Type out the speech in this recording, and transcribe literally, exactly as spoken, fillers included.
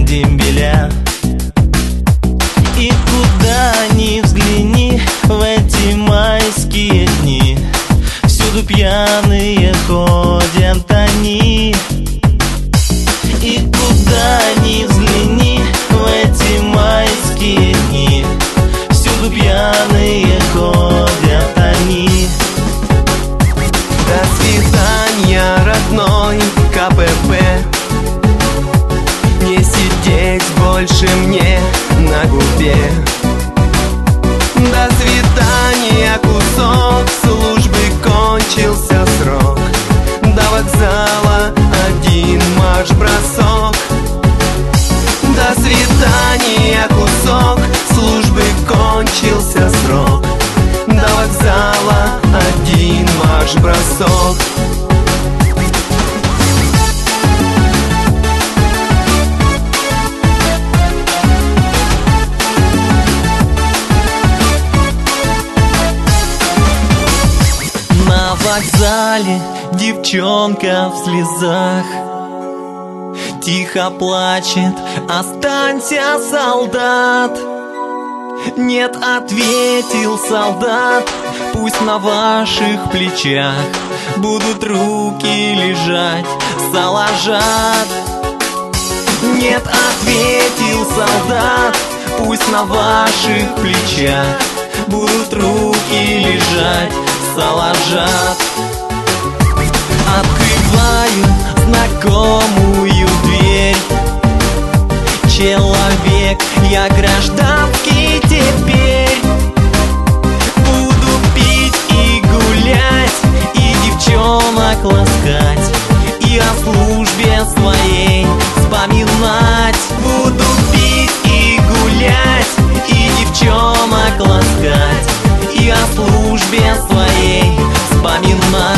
дембеля. И куда ни взгляни в эти майские дни, всюду пьяные ходят они. И куда ни взгляни в эти майские дни, всюду пьяные ходят они. До свидания, родной ка пэ пэ. Не сидеть больше мне на губе. До свидания, кусок службы, кончился срок. До вокзала один марш-бросок. До свидания, кусок службы, кончился срок. До вокзала один марш-бросок. На вокзале девчонка в слезах тихо плачет: останься, солдат. Нет, ответил солдат, пусть на ваших плечах будут руки лежать, салажат. Нет, ответил солдат, пусть на ваших плечах будут руки лежать, салажат. Открываю знакомую дверь. Человек, я гражданский теперь. Буду пить и гулять, и девчонок ласкать, и о службе своей вспоминать. Буду пить и гулять, и девчонок ласкать, и о службе своей вспоминать.